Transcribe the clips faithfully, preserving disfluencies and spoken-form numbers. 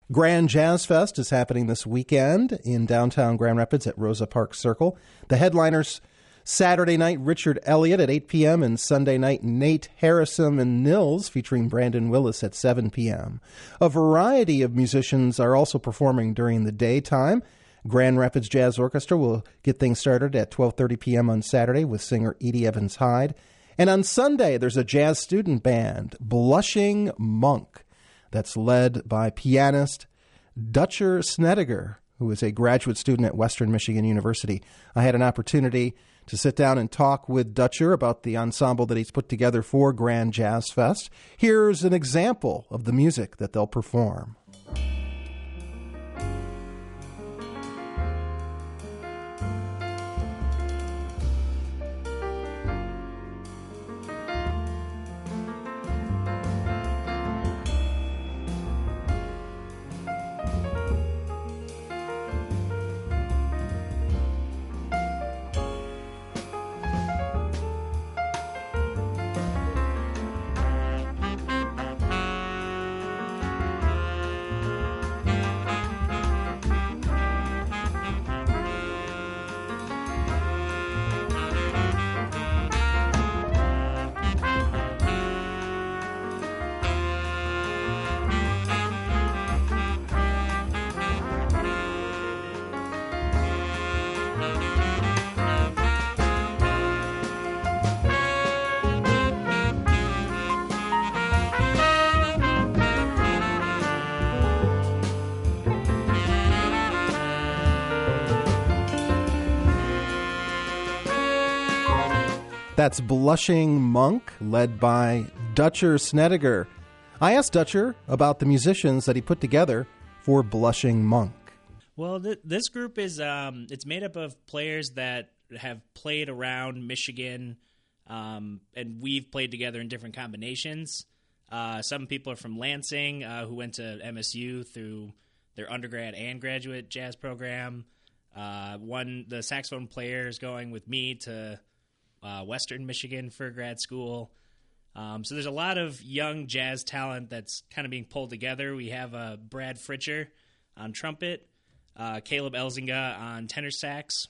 Grand Jazz Fest is happening this weekend in downtown Grand Rapids at Rosa Parks Circle. The headliners Saturday night, Richard Elliott at eight p.m. and Sunday night, Nate Harrison and Nils featuring Brandon Willis at seven p.m. A variety of musicians are also performing during the daytime. Grand Rapids Jazz Orchestra will get things started at twelve thirty p.m. on Saturday with singer Edie Evans Hyde. And on Sunday, there's a jazz student band, Blushing Monk, that's led by pianist Dutcher Snediger, who is a graduate student at Western Michigan University. I had an opportunity to sit down and talk with Dutcher about the ensemble that he's put together for Grand Jazz Fest. Here's an example of the music that they'll perform. That's Blushing Monk, led by Dutcher Snediger. I asked Dutcher about the musicians that he put together for Blushing Monk. Well, th- this group is um, it's made up of players that have played around Michigan, um, and we've played together in different combinations. Uh, some people are from Lansing, uh, who went to M S U through their undergrad and graduate jazz program. Uh, one, the saxophone player is going with me to Uh, Western Michigan for grad school. Um, so there's a lot of young jazz talent that's kind of being pulled together. We have uh, Brad Fritcher on trumpet, uh, Caleb Elzinga on tenor sax,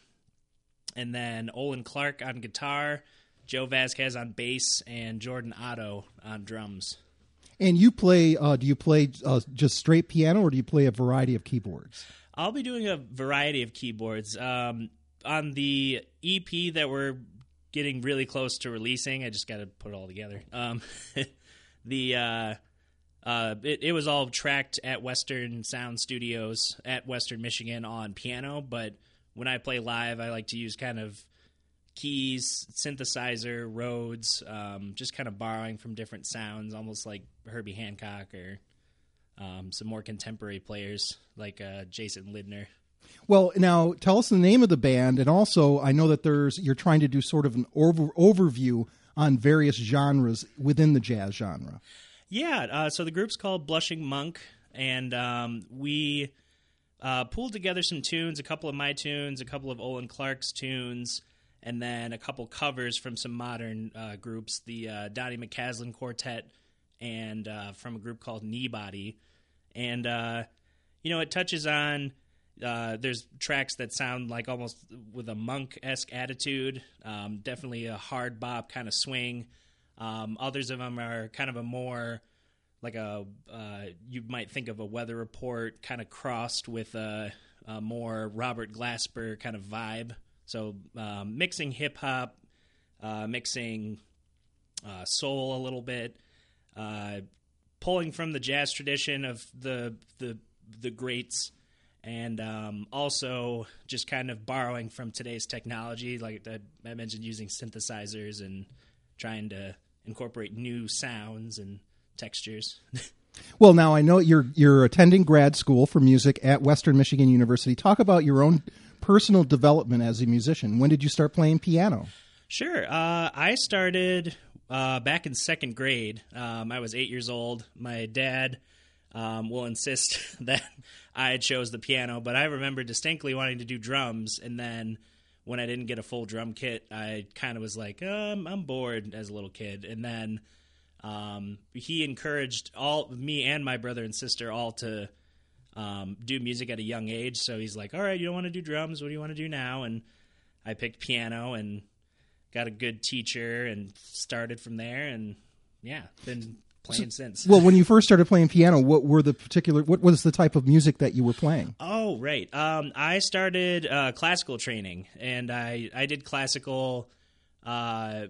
and then Olin Clark on guitar, Joe Vasquez on bass, and Jordan Otto on drums. And you play, uh, do you play uh, just straight piano, or do you play a variety of keyboards? I'll be doing a variety of keyboards. Um, on the E P that we're getting really close to releasing, I just got to put it all together. Um, the uh, uh, it, it was all tracked at Western Sound Studios at Western Michigan on piano, but when I play live, I like to use kind of keys, synthesizer, Rhodes, um, just kind of borrowing from different sounds, almost like Herbie Hancock or um, some more contemporary players like uh, Jason Lindner. Well, now tell us the name of the band, and also I know that there's you're trying to do sort of an over, overview on various genres within the jazz genre. Yeah, uh, so the group's called Blushing Monk, and um, we uh, pulled together some tunes, a couple of my tunes, a couple of Olin Clark's tunes, and then a couple covers from some modern uh, groups, the uh, Donnie McCaslin Quartet, and uh, from a group called Kneebody. And, uh, you know, it touches on... Uh, there's tracks that sound like almost with a monk-esque attitude, um, definitely a hard bop kind of swing. Um, others of them are kind of a more, like a, uh, you might think of a Weather Report kind of crossed with a, a more Robert Glasper kind of vibe. So um, mixing hip-hop, uh, mixing uh, soul a little bit, uh, pulling from the jazz tradition of the the the greats, and um, also just kind of borrowing from today's technology, like I mentioned, using synthesizers and trying to incorporate new sounds and textures. Well, now I know you're you're attending grad school for music at Western Michigan University. Talk about your own personal development as a musician. When did you start playing piano? Sure. Uh, I started uh, back in second grade. Um, I was eight years old. My dad um, will insist that I chose the piano, but I remember distinctly wanting to do drums, and then when I didn't get a full drum kit, I kind of was like, um, I'm bored as a little kid. And then um, he encouraged all me and my brother and sister all to um, do music at a young age. So he's like, all right, you don't want to do drums. What do you want to do now? And I picked piano and got a good teacher and started from there. And yeah, been playing so, since. Well, when you first started playing piano, what were the particular, what was the type of music that you were playing? Oh, right. Um, I started uh, classical training, and I, I did classical uh,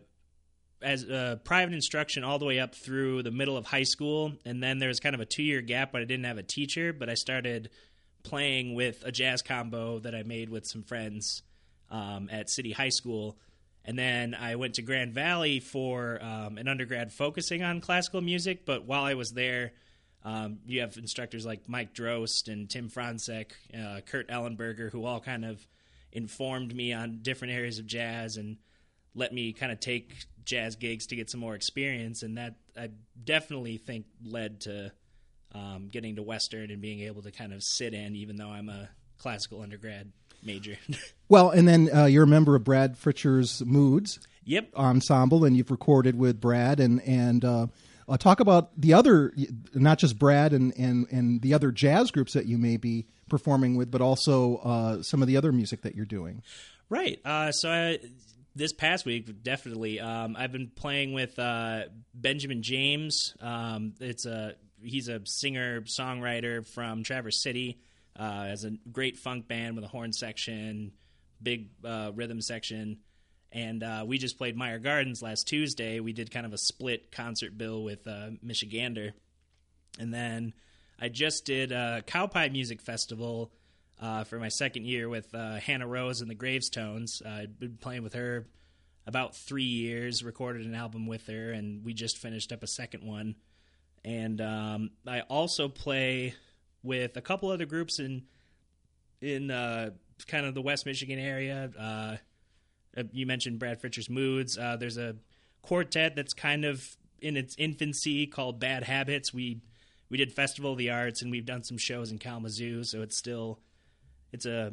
as uh, private instruction all the way up through the middle of high school. And then there was kind of a two-year gap when I didn't have a teacher, but I started playing with a jazz combo that I made with some friends um, at City High School. And then I went to Grand Valley for um, an undergrad focusing on classical music. But while I was there, um, you have instructors like Mike Drost and Tim Franzek, uh, Kurt Ellenberger, who all kind of informed me on different areas of jazz and let me kind of take jazz gigs to get some more experience. And that, I definitely think, led to um, getting to Western and being able to kind of sit in, even though I'm a classical undergrad major. Well, and then uh, you're a member of Brad Fritcher's Moods Yep. ensemble, and you've recorded with Brad. And and uh, uh, talk about the other, not just Brad and, and, and the other jazz groups that you may be performing with, but also uh, some of the other music that you're doing. Right. Uh, so I, this past week, definitely, um, I've been playing with uh, Benjamin James. Um, it's a he's a singer songwriter from Traverse City. Uh, has a great funk band with a horn section, big uh, rhythm section, and uh, we just played Meyer Gardens last Tuesday. We did kind of a split concert bill with uh, Michigander, and then I just did a Cowpie Music Festival uh, for my second year with uh, Hannah Rose and the Gravestones. Uh, I've been playing with her about three years, recorded an album with her, and we just finished up a second one. And um, I also play with a couple other groups in in uh, kind of the West Michigan area. Uh, you mentioned Brad Fritcher's Moods. Uh, there's a quartet that's kind of in its infancy called Bad Habits. We we did Festival of the Arts, and we've done some shows in Kalamazoo, so it's still it's a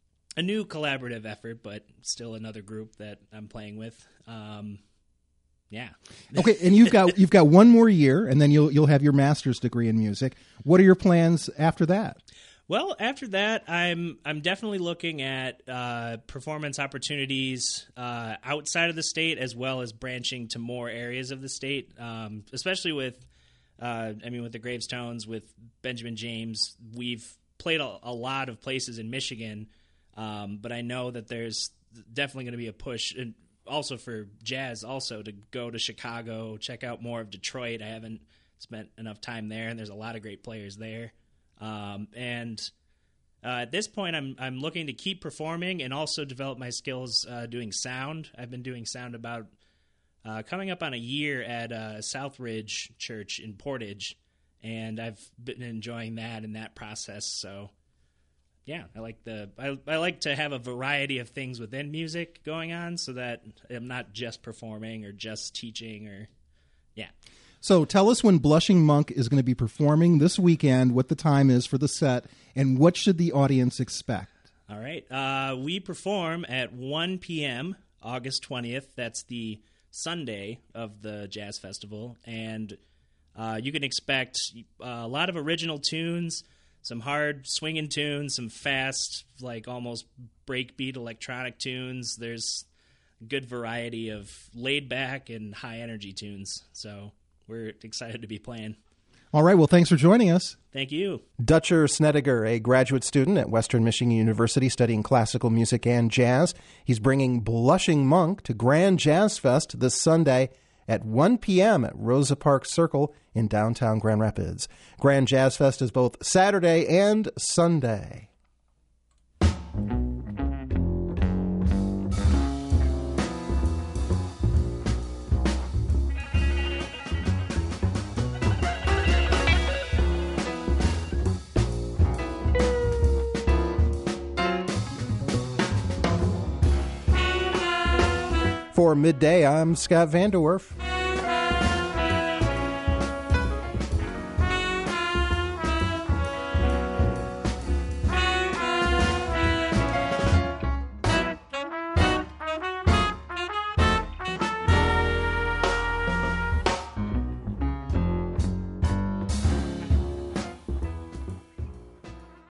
a new collaborative effort, but still another group that I'm playing with. Um, Yeah. Okay, and you've got you've got one more year, and then you'll you'll have your master's degree in music. What are your plans after that? Well, after that, I'm I'm definitely looking at uh, performance opportunities uh, outside of the state, as well as branching to more areas of the state. Um, especially with, uh, I mean, with the Gravestones, with Benjamin James, we've played a, a lot of places in Michigan, um, but I know that there's definitely going to be a push. And, also for jazz, also to go to Chicago, check out more of Detroit. I haven't spent enough time there, and there's a lot of great players there. Um, and uh, at this point, I'm I'm looking to keep performing and also develop my skills uh, doing sound. I've been doing sound about uh, coming up on a year at uh, Southridge Church in Portage, and I've been enjoying that and that process. So. Yeah, I like the I, I like to have a variety of things within music going on, so that I'm not just performing or just teaching or yeah. So tell us when Blushing Monk is going to be performing this weekend, what the time is for the set, and what should the audience expect? All right, uh, we perform at one p.m. August twentieth. That's the Sunday of the Jazz Festival, and uh, you can expect a lot of original tunes. Some hard swinging tunes, some fast, like almost breakbeat electronic tunes. There's a good variety of laid back and high energy tunes. So we're excited to be playing. All right. Well, thanks for joining us. Thank you. Dutcher Snediger, a graduate student at Western Michigan University studying classical music and jazz. He's bringing Blushing Monk to Grand Jazz Fest this Sunday at one p.m. at Rosa Parks Circle in downtown Grand Rapids. Grand Jazz Fest is both Saturday and Sunday. For Midday, I'm Scott Vanderwerf.